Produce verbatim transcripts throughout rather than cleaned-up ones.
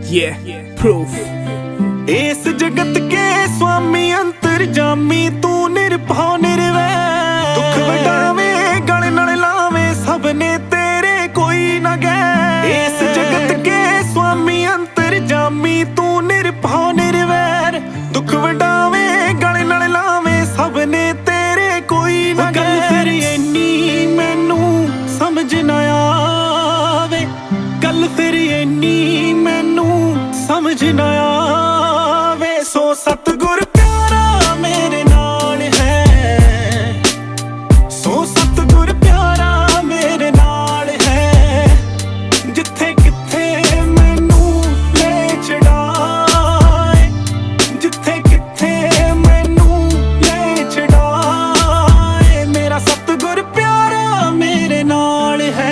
Yeah, proof. इस जगत के स्वामी अंतरजामी तू निरभौ निर्वैर। दुख वटावे गल नाल लावे सबने तेरे कोई ना गैर। इस जगत के स्वामी अंतरजामी तू निरभौ निर्वैर। दुख वटावे गल नाल लावे सबने तेरे कोई ना गैर। गल फिर इन्नी मैनू समझ ना आवे, गल फिर इन्नी मैनू समझ ना आवे। सो सतगुर प्यारा मेरे नाल है, सो सतगुर प्यारा मेरे नाल है। जिथे किथे मैनू ले छड़ाए, जिथे किथे मैनू ले छड़ाए। मेरा सतगुर प्यारा मेरे नाल है।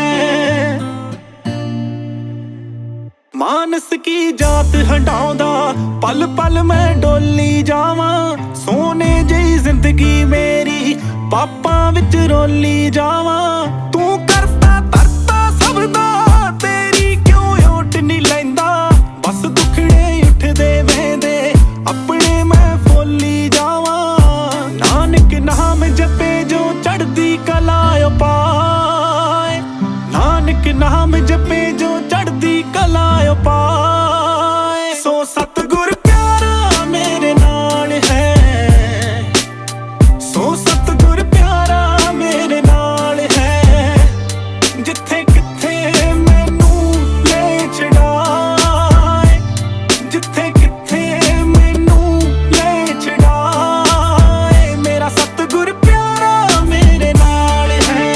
मानस की जात हटाउंदा पल पल मैं डोली जावां। सोने जही जिंदगी मेरी पापां विच रोली जावां। तू करता तरता सबदा तेरी क्यों ओट नहीं लैंदा। बस दुखड़े उठदे वेंदे अपने मैं फोली जावां। नानक नाम जपे जो चढ़दी कला पाए, नानक नाम जपे जो चढ़दी कला पाए। सो सतगुर प्यारा मेरे नाल है, सो सतगुर प्यारा मेरे नाल है। जिथे किथे मैनू ले छड़ाए, जिथे किथे मैनू ले छड़ाए। मेरा सतगुर प्यारा मेरे नाल है।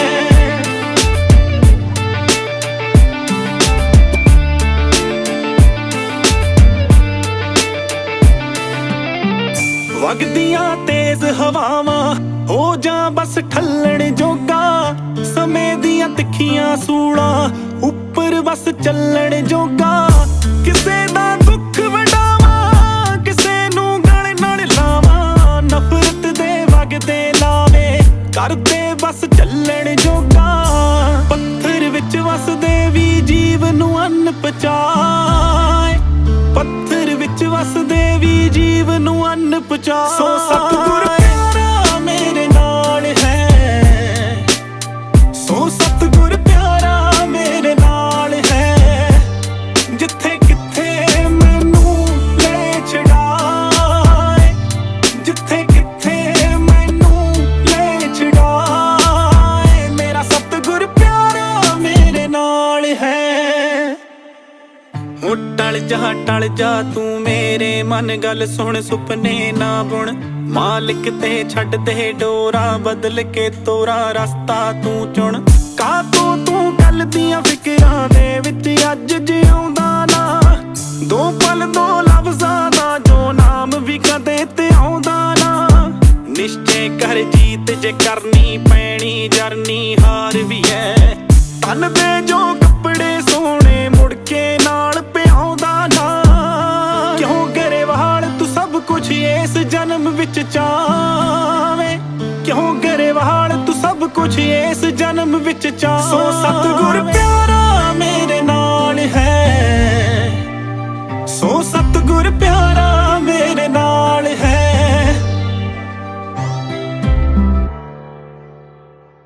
वगदियां तेज हवावां हो जा बस ठल्लण जोगा। समय दियां तिखियां सूलां उपर बस चलण जोगा। किसे दा दुख वडावां, किसे नू गल नाल लावां। नफरत दे वगदे लावे करदे बस चलण जोगा। पत्थर विच वसदे वी जीव नू अन्न पचाए, पत्थर विच वसदे वी जीव नू अन्न पचाए। सो सतगुर प्यारा मेरे नाल है, सो सतगुर प्यारा मेरे नाल है। जिथे किथे मैनू ले छड़ाए, जिथे किथे मैनू ले छड़ाए। मेरा सतगुर प्यारा मेरे नाल है। हो टल जा टल जा तू मेरे मन गल सुन सुपने ना बुन। मालिक ते छड्ड दे डोरा बदल के तोरा रस्ता तू चुन। का तू तू कल दियां फिकरां दे विच अज जिउंदा ना। दो पल दो लफ्ज़ां दा जो नाम भी कदे ते आउंदा ना। निश्चय कर जीत जे करनी पैनी जरनी हार भी है। तन दे जो कपड़े सोने मुड़ के नाल पिआउंदा ना। क्यों गरेवाल तू सब कुछ इस जन्म विच चावे, क्यों गरेवाल तू सब कुछ इस जन्म विच चावे। सो सतगुर